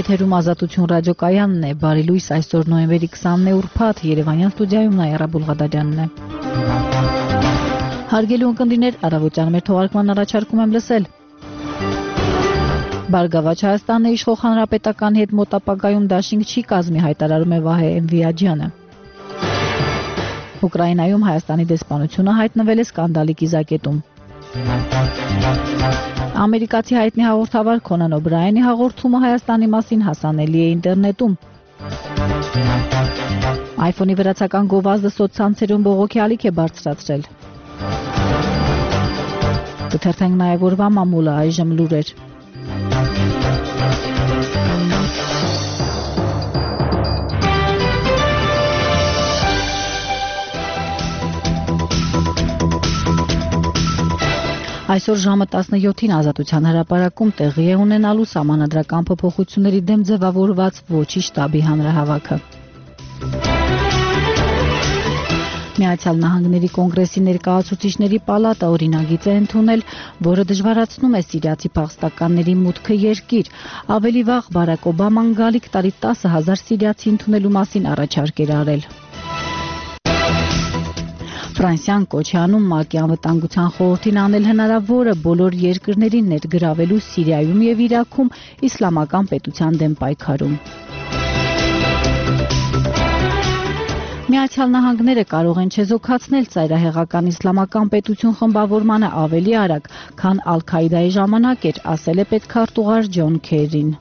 Եթերում Ազատություն ռադիոկայանն է, բարի լույս, այսօր նոյեմբերի 20-ն է ուրբաթ, Երևանյան ստուդիայում Նայարա Բուլղադարյանն է։ Հարգելի ունկնդիրներ, առավոտյան մեր թողարկման առաջարկում եմ լսել. Բարգավաճ Հայաստանն է իշխող հանրապետականի հետ մոտ ապագայում դաշինք չի կազմի, հայտարարում է Վահե Էմվիաջյանը։ Ուկրաինայում Հայաստանի դեսպանությունը հայտնվել է սկանդալի կիզակետում։ Ամերիկացի հայտնի հաղորդավար Քոնան Օբրայենի հաղորդումը Հայաստանի մասին հասանելի է ինտերնետում։ iPhone-ի վրացական գովազդը սոցցանցերում բողոքի ալիք է բարձրացրել։ Կթերթենք նաև օրվա մամուլը, այժմ լուրեր։ Այսօր ժամը 17-ին Ազատության հրապարակում տեղի է ունենալու սահմանադրական փոփոխությունների դեմ ձևավորված ոչի շտաբի հանրահավաքը։ Միացյալ Նահանգների կոնգրեսի ներկայացուցիչների պալատը օրինագիծ է ընդունել, որը դժվարացնում է սիրիացի փախստականների մուտքը երկիր։ Ավելի վաղ Բարակ Օբաման գալիք տարի 10,000 սիրիացի ընդունելու մասին առաջարկ էր արել։ Ֆրանսիան կոչ է անում ՄԱԿ-ի անվտանգության խորհրդին անել հնարավորը բոլոր երկրներին ներգրավելու Սիրիայում և Իրաքում իսլամական պետության դեմ պայքարում։ Միացյալ Նահանգները կարող են չեզոքացնել ծայրահեղական իսլամական պետություն խմբավորմանը ավելի արագ, քան Ալ-Քայդայի ժամանակ էր, ասել է պետքարտուղար Ջոն Քերին։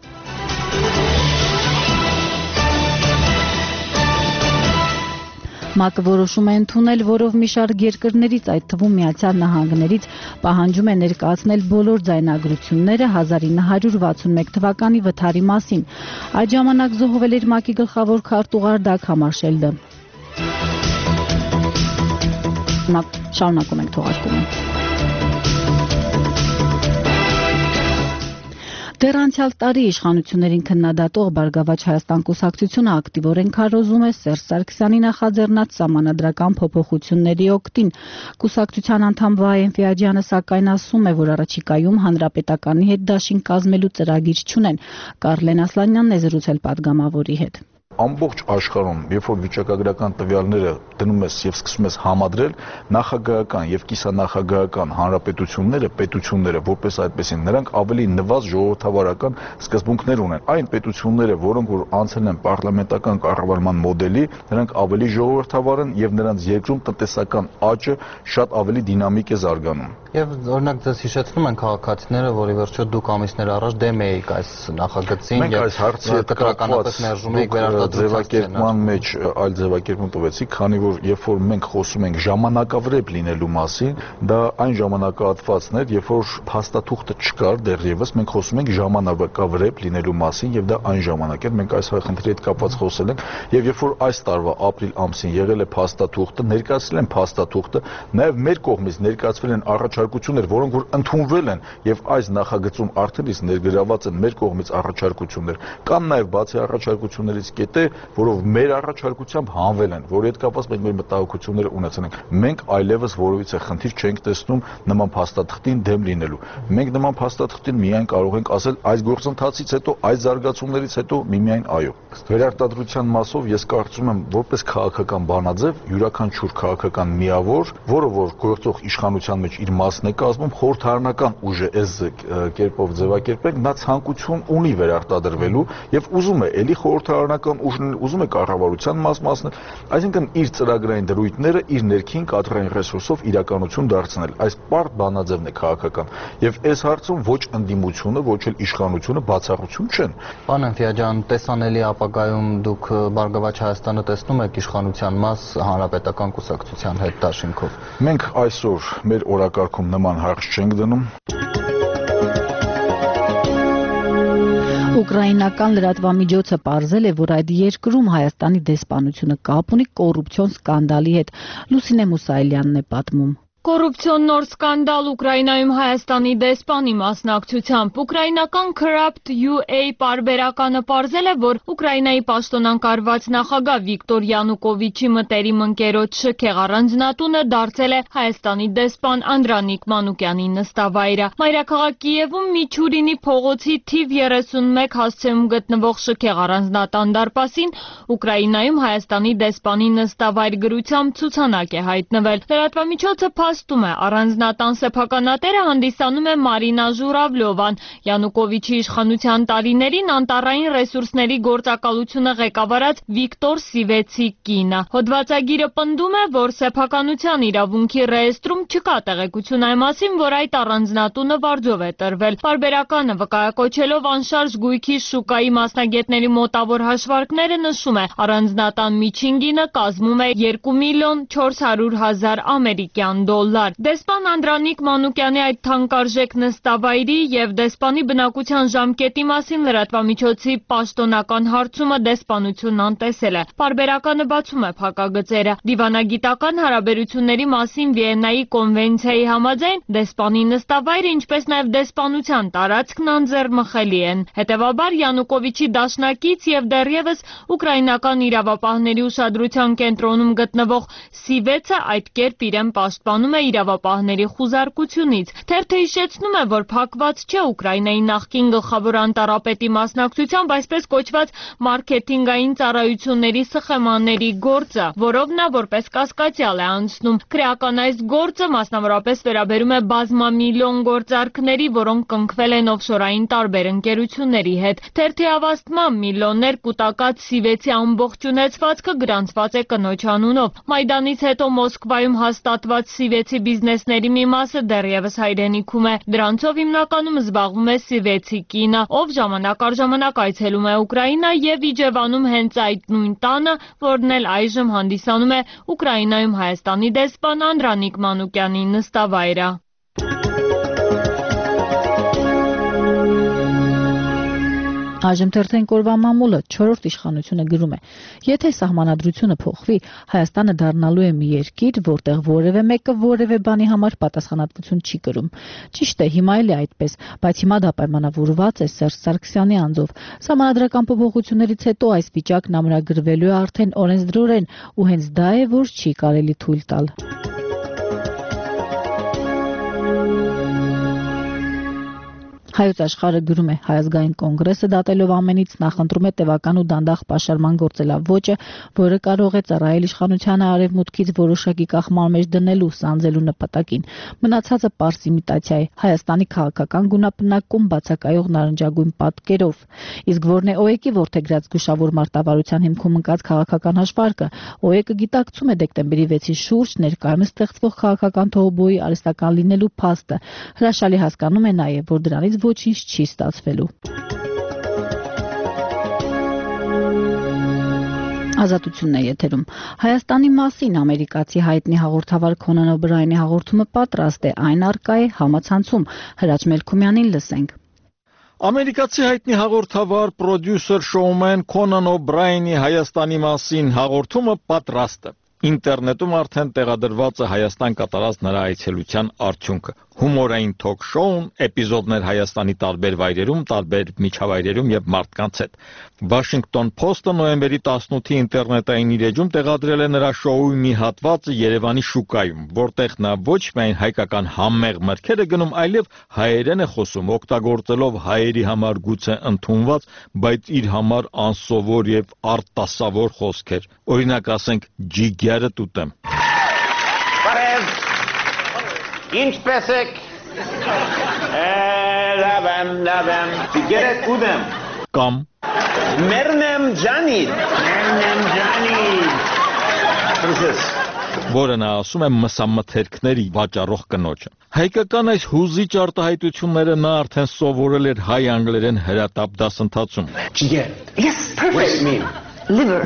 ՄԱԿ-ը որոշում է ընդունել, որով մի շարք երկրներից, այդ թվում Միացյալ Նահանգներից, պահանջում է ներկայացնել բոլոր ձայնագրությունները 1961 թվականի վթարի մասին։ Այդ ժամանակ զոհվել էր ՄԱԿ-ի գլխավոր քարտուղար Դագ Համարշելդը։ Շարունակում ենք թողարկումը։ Դեռ անցյալ տարի իշխանություններին քննադատող Բարգավաճ Հայաստան կուսակցությունը ակտիվորեն քարոզում է Սերժ Սարգսյանի նախաձեռնած սահմանադրական փոփոխությունների օգտին։ Կուսակցության անդամ Վահե Էմվիաջյանը սակայն ասում է, որ առաջիկայում հանրապետականի հետ դաշինք կազմելու ծրագիր չունեն։ Կարլեն Ասլանյանն է զրուցել պատգամավորի հետ։ Ամբողջ աշխարհում, երբ որ վիճակագրական տվյալները դնում ես եւ սկսում ես համադրել, նախագահական եւ կիսանախագահական հանրապետությունները, պետությունները, որպես այդպեսին, նրանք ավելի նվազ ժողովրդավարական սկզբունքներ ունեն։ Այն պետությունները, որոնք որ անցել են պարլամենտական կառավարման մոդելի, նրանք ավելի ժողովրդավար են եւ նրանց երկրում տնտեսական աճը շատ ավելի դինամիկ է զարգանում։ Եվ օրինակ ձեզ հիշեցնում են քաղաքացիները, որի վերջո դուք ամիսներ առաջ դեմ էիք այս նախագծին եւ այս հարցի հետ կապված մերժում եք ձևակերպման մեջ այլ ձևակերպում տվեցիք, քանի որ երբ որ մենք խոսում ենք ժամանակավրեպ լինելու մասին, դա այն ժամանակահատվածն էր, երբ որ փաստաթուղթը չկար դեռևս, մենք խոսում ենք ժամանակավրեպ լինելու մասին եւ դա այն ժամանակ էր, մենք այս խնդրի հետ կապված խոսել ենք եւ երբ որ այս տարվա ապրիլ ամսին եղել է փաստաթուղթը, ներկայացրել են փաստաթուղթը, նաեւ մեր կողմից ներկայացվել են առաջարկություններ, որոնք որ ընդունվել են եւ այս նախագծում արդեն իսկ ներգրաված են մեր կողմից առաջարկություններ։ Կան նաեւ բացի առաջարկություններից կետեր, որով մեր առաջարկությամբ հանվել են, որի հետ կապված մենք մեր մտահոգությունները ունեցել ենք։ Մենք այլևս որևիցե խնդիր չենք տեսնում նման փաստաթղթին դեմ լինելու։ Մենք նման փաստաթղթին միայն կարող ենք ասել այս գործընթացից հետո, այս զարգացումներից հետո միմիայն այո։ Վերարտադրության մասով ես կարծում եմ, որպես քաղաքական բանաձև, յուրաքանչյուր քաղաքական միավոր, որը որ գործող իշխանության մեջ իր մասն է կազմում, խորհրդարանական ուժ է այս կերպով ձևակերպենք, նա ցանկություն ունի վերարտադրվելու եւ ուզում է էլի խորհրդարանական ուժն ուզում է կառավարության մասն, այսինքն իր ծրագրային դրույթները իր ներքին կադրային ռեսուրսով իրականություն դարձնել։ Այս պարտ բանաձևն է քաղաքական եւ այս հարցում ոչ ընդդիմությունը, ոչ էլ իշխանությունը բացառություն չեն։ Պարոն Էմվիաջյան, տեսանելի ապագայում դուք Բարգավաճ Հայաստանը տեսնում եք իշխանության մաս հանրապետական կուսակցության հետ դաշինքով։ Մենք այսօր մեր օրակարգում նման հարց չենք դնում։ Ուկրաինական լրատվամիջոցը պարզել է, որ այդ երկրում Հայաստանի դեսպանությունը կապ ունի կոռուպցիոն սկանդալի հետ։ Լուսինե Մուսայելյանն է պատմում։ Կոռուպցիոն նոր սկանդալ Ուկրաինայում Հայաստանի դեսպանի մասնակցությամբ ուկրաինական Corrupt UA պարբերականը պարզել է, որ Ուկրաինայի պաշտոնակարգված նախագահ Վիկտոր Յանուկովիչի մտերիմ ընկերոջ շքեղ առանձնատունը դարձել է Հայաստանի դեսպան Անդրանիկ Մանուկյանի նստավայրը։ Մայրաքաղաք Կիևում Միչուրինի փողոցի թիվ 31 հասցեում գտնվող շքեղ առանձնատան դարպասին Ուկրաինայում Հայաստանի դեսպանի նստավայր գրությամբ ցուցանակ է հայտնվել։ Լրատվամիջոցը փաստում է, առանձնատան սեփականատերը հանդիսանում է Մարինա Ժուրավլովան, Յանուկովիչի իշխանության տարիներին անտառային ռեսուրսների գործակալությունը ղեկավարած Վիկտոր Սիվեցի կինը։ Հոդվածագիրը պնդում է, որ սեփականության իրավունքի ռեեստրում չկա տեղեկություն այն մասին, որ այդ առանձնատունը վարձով է տրվել։ Պարբերականը վկայակոչելով անշարժ գույքի շուկայի մասնագետների մոտավոր հաշվարկները նշում է, առանձնատան միջին գինը կազմում է 2.400.000 ամերիկյան դոլար։ Դեսպան Անդրանիկ Մանուկյանի այդ թանկարժեք նստավայրի եւ դեսպանի բնակության ժամկետի մասին լրատվամիջոցի պաշտոնական հարցումը դեսպանությունն անտեսել է։ Պարբերականը բացում է փակագծերը։ Դիվանագիտական հարաբերությունների մասին Վիեննայի կոնվենցիայի համաձայն դեսպանի նստավայրը, ինչպես նաեւ դեսպանության տարածքն անձեռնմխելի են։ Հետևաբար Յանուկովիչի դաշնակից եւ դեռևս ուկրաինական իրավապահների ուշադրության կենտրոնում գտնվող Սիվեցը այդ կերպ իրեն պաշտպանում է իրավապահների խուզարկությունից։ Թերթը հիշեցնում է, որ փակված չէ Ուկրաինայի նախկին գլխավոր անտառապետի մասնակցությամբ այսպես կոչված մարքեթինգային ծառայությունների սխեմաների գործը, որով նա որպես կասկածյալ է անցնում։ Քրեական այս գործը մասնավորապես վերաբերում է բազմամիլիոն գործարքների, որոնք կնքվել են օֆշորային տարբեր ընկերությունների հետ։ Թերթի հավաստմամբ միլիոններ կուտակած Սիվեցի ամբողջ ունեցվածքը գրանցված է կնոջ անունով։ Մայդանից հետո Մոսկվայում հաստատված Սիվեցի բիզնեսների մի մասը դեռևս հայրենիքում է։ Դրանցով հիմնականում զբաղվում է Սիվեցի կինը, ով ժամանակ առ ժամանակ այցելում է Ուկրաինա եւ իջևանում հենց այդ նույն տանը, որն էլ այժմ հանդիսանում է Ուկրաինայում Հայաստանի դեսպան Անդրանիկ Մանուկյանի նստավայրը։ Այժմ թերթենք օրվա մամուլը 4-րդ իշխանությունը գրում է. Եթե սահմանադրությունը փոխվի, Հայաստանը դառնալու է մի երկիր, որտեղ որևէ մեկը որևէ բանի համար պատասխանատվություն չի կրում։ Ճիշտ է, հիմա էլ է այդպես, բայց հիմա դա պայմանավորված է Սերժ Սարգսյանի անձով։ Սահմանադրական փոփոխություններից հետո այս վիճակն ամրագրվելու է արդեն օրենսդրորեն, ու հենց դա է, որ չի կարելի թույլ տալ։ Հայոց աշխարհը գրում է. Հայազգային կոնգրեսը դատելով ամենից նախընտրում է տևական ու դանդաղ պաշարման գործելավոճը, որը կարող է ծառայել իշխանությանը արևմուտքից որոշակի կախման մեջ դնելու, սանձելու նպատակին։ Մնացածը պարզ իմիտացիա է, Հայաստանի քաղաքական գունապնակում բացակայող նարնջագույն պատկերով։ Իսկ որն է ՕԵԿ-ի որդեգրած զգուշավոր մարտավարության հիմքում ընկած քաղաքական հաշվարկը, ՕԵԿ-ը գիտակցում է դեկտեմբերի 6-ի շուրջ ներկայումս ստեղծվող քաղաքական թողոբոյի արհեստական լինելու փաստը։ Հրաշալի հասկանում է նաև, որ դրանից ոչինչ չի ստացվելու։ Ազատությունն է եթերում։ Հայաստանի մասին ամերիկացի հայտնի հաղորդավար Քոնան Օբրայանի հաղորդումը պատրաստ է, այն առկա է համացանցում։ Հրաչ Մելքումյանին լսենք։ Ամերիկացի հայտնի հաղորդավար, պրոդյուսեր, շոումեն Քոնան Օբրայանի Հայաստանի մասին հաղորդումը պատրաստ է։ Ինտերնետում արդեն տեղադրված է Հայաստան կատարած նրա այցելության արդյունքը։ Հումորային թոք շոուն, էպիզոդներ Հայաստանի տարբեր վայրերում, տարբեր միջավայրերում եւ մարդկանց հետ։ Washington Post-ը նոյեմբերի 18-ի ինտերնետային իր էջում տեղադրել է նրա շոուի մի հատվածը Երևանի շուկայում, որտեղ նա ոչ միայն հայկական համեղ մրգեր է գնում, այլև հայերեն է խոսում, օգտագործելով հայերի համար գուցե ընդունված, բայց իր համար անսովոր եւ արտասովոր խոսքեր։ Օրինակ ասենք ջիգյարը տուտեմ։ Բարև, ինչպես եք, լավեմ, ջիգերը տուտեմ։ Կամ Մերնեմ ջանիդ, որը նա ասում է մսամթերքների վաճառող կնոջը։ Հայկական այս հուզիչ արտահայտությունները նա արդեն սովորել էր հայ անգլերեն հրատապ դասընթացում։ Ջիգեր, Yes, perfect. what does it mean? Liver.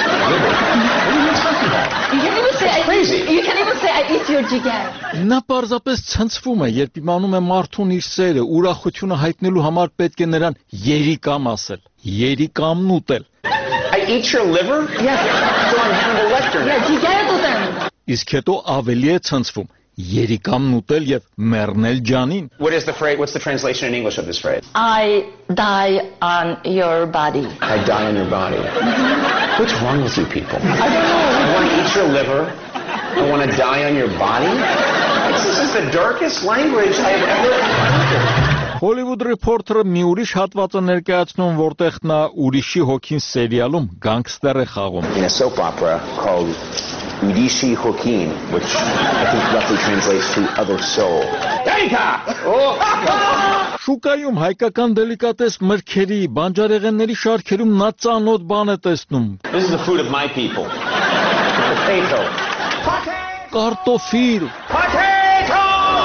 You can even say I eat your jigar. Նա պարզապես ցնցվում է, երբ իմանում է մարդուն իր սերը, ուրախությունը հայտնելու համար պետք է նրան երիկամ ասել, երիկամն ուտել։ I eat your liver? Yes. So I'm Hannibal Lecter. Yeah, jigar to them. Իսկ հետո ավելի է ցնցվում, երիկամն ուտել եւ մեռնել ջանին։ What's the translation in English of this phrase? I die on your body. I die on your body. What's wrong with you people? I don't know. I want to eat your liver. I want to die on your body. This is the darkest language I have ever heard. Hollywood Reporter-ը մի ուրիշ հատված է ներկայացնում, որտեղ նա ուրիշի հոգին սերիալում գանգստեր է խաղում։ In a soap opera called Urishi Hokin, which I think roughly translates to other soul. Շուկայում հայկական դելիկատես մրգերի, բանջարեղենների շարքերում նա ծանոթ բան է տեսնում։ This is the food of my people. Potato. Կարտոֆիլ։ Potato!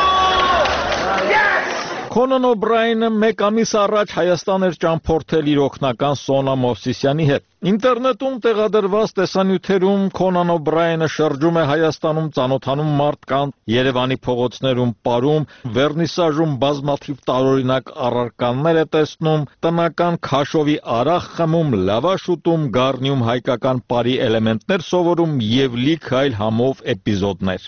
Conan O'Brien-ը մեկ ամիս առաջ Հայաստան էր ճամփորդել իր օգնական Սոնա Մովսիսյանի հետ։ Ինտերնետում տեղադրված տեսանյութերում Conan O'Brien-ը շրջում է Հայաստանում, ծանոթանում մարդկանց, Երևանի փողոցներում պարում, վերնիսաժում բազմաթիվ տարօրինակ առարկաներ է տեսնում, տնական քաշովի արախ խմում, լավաշ ուտում, գառնիում հայկական պարի էլեմենտներ սովորում եւ լիք այլ համով էպիզոդներ։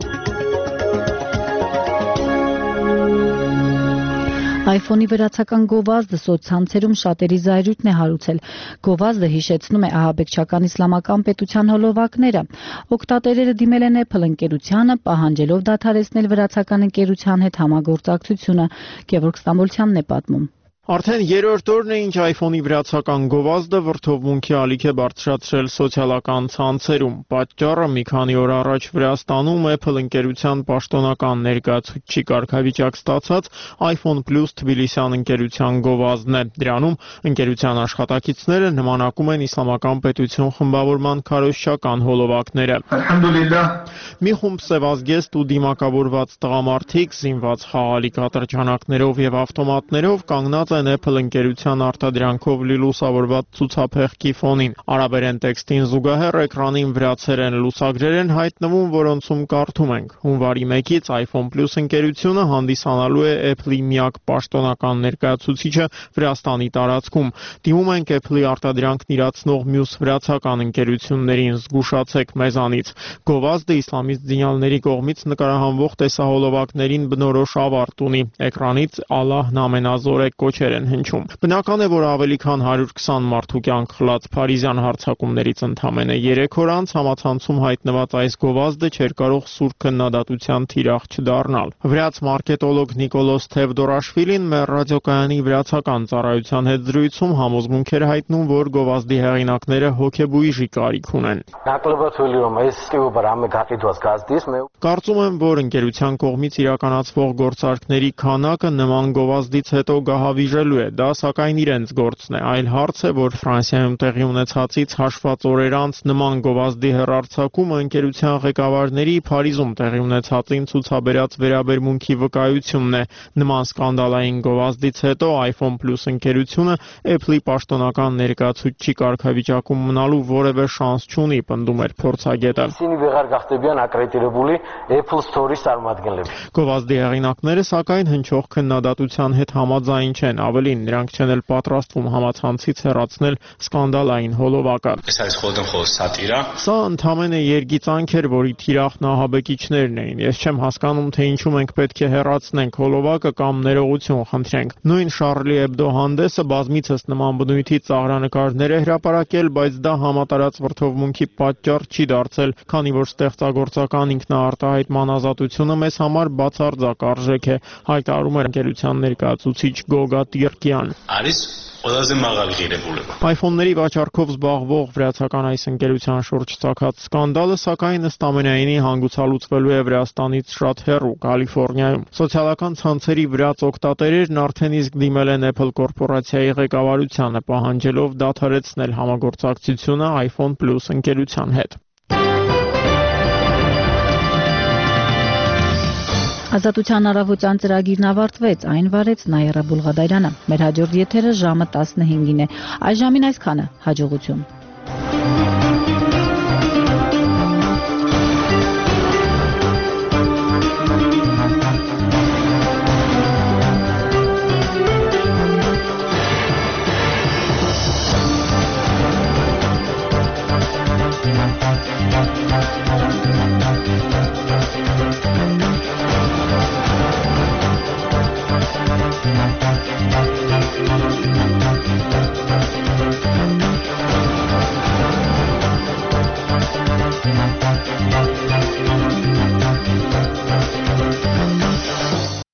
iPhone-ի վերացական գովազդը սոցցանցերում շատերի զայրույթն է հարուցել։ Գովազդը հիշեցնում է ահաբեկչական իսլամական պետության հոլովակները։ Օգտատերերը դիմել են Apple ընկերությանը, պահանջելով դադարեցնել վերացական ընկերության հետ համագործակցությունը։ Գևորգ Ստամբոլցյանն է պատմում։ Արդեն երրորդ օրն է, ինչ iPhone-ի վերացական գովազդը վրդովմունքի ալիք է բարձրացրել սոցիալական ցանցերում։ Պատճառը մի քանի օր առաջ Վրաստանում Apple ընկերության պաշտոնական ներկայացուցիչի կարգավիճակ ստացած iPhone Plus Թբիլիսյան ընկերության գովազդն է։ Դրանում ընկերության աշխատակիցները նմանակում են իսլամական պետություն խմբավորման քարոզչական հոլովակները։ Մի խումբ սևազգեստ ու դիմակավորված տղամարդիկ զինված խաղալիք ատրճանակներով եւ ավտոմատներով կանգնած են Apple ընկերության արտադրանքով լուսավորված ցուցափեղկի ֆոնին։ Արաբերեն տեքստին զուգահեռ էկրանին վրացերեն լուսագրեր են հայտնվում, որոնցում կարդում ենք. Հունվարի 1-ից iPhone Plus ընկերությունը հանդիսանալու է Apple-ի միակ պաշտոնական ներկայացուցիչը Վրաստանի տարածքում։ Դիմում ենք Apple-ի արտադրանքն իրացնող մյուս վրացական ընկերություններին, զգուշացեք մեզանից։ Գովազդը իսլամիստ զինյալների կողմից նկարահանվող տեսահոլովակներին բնորոշ ավարտ ունի։ Էկրանից Ալլահն ամենազոր է կոչեր են հնչում։ Բնական է, որ ավելի քան 120 մարդու կյանք խլած փարիզյան հարձակումներից ընդամենը 3 օր անց համացանցում հայտնված այս գովազդը չէր կարող սուր քննադատության թիրախ չդառնալ։ Վրաց մարքետոլոգ Նիկոլոս Թևդորաշվիլին մեր ռադիոկայանի վրացական ծառայության հետ զրույցում համոզմունք էր հայտնում, որ գովազդի հեղինակները հոգեբույժի կարիք ունեն։ Կարծում եմ, որ ընկերության կողմից իրականացվող գործարքների քանակը նման գովազդից հետո գահավիժելու է։ Դա սակայն իրենց գործն է։ Այլ հարց է, որ Ֆրանսիայում տեղի ունեցածից հաշված օրեր անց նման գովազդի հեռարձակումը ընկերության ղեկավարների Փարիզում տեղի ունեցածին ցուցաբերած վերաբերմունքի վկայությունն է։ Նման սկանդալային գովազդից հետո iPhone Plus ընկերությունը Apple-ի պաշտոնական ներկայացուցիչի կարգավիճակում մնալու որևէ շանս չունի, պնդում էր փորձագետը։ Գովազդի հեղինակները սակայն հնչող քննադատության հետ համաձայն չեն, ավելին նրանք չեն էլ պատրաստվում համացանցից հեռացնել սկանդալային հոլովակը։ Սա ընդամենը երգիծանք էր, որի թիրախն ահաբեկիչներն էին։ Ես չեմ հասկանում, թե ինչու մենք պետք է հեռացնենք հոլովակը կամ ներողություն խնդրենք։ Նույն Charlie Hebdo հանդեսը բազմիցս նման բնույթի ծաղրանկարներ է հրապարակել, բայց դա համատարած վրդովմունքի պատճառ չի դարձել, քանի որ ստեղծագործական ինքնաարտահայտման ազատությունը մեզ համար բացարձակ արժեք է, հայտարարում է ընկերության ներկայացուցիչ Գոգա Տիրկյան։ iPhone-ների վաճառքով զբաղվող վրացական այս ընկերության շուրջ ծագած սկանդալը սակայն ըստ ամենայնի հանգուցալուծվելու է Վրաստանից շատ հեռու Կալիֆոռնիայում։ Սոցիալական ցանցերի վրաց օգտատերերն արդեն իսկ դիմել են Apple կորպորացիայի ղեկավարությանը, պահանջելով դադարեցնել համագործակցությունը iPhone Plus ընկերության հետ։ Ազատության առավոտյան ծրագիրն ավարտվեց, այն վարեց Նայիրա Բուլղադարյանը։ Մեր հաջորդ եթերը ժամը 15-ին է։ Այս ժամին այսքանը, հաջողություն։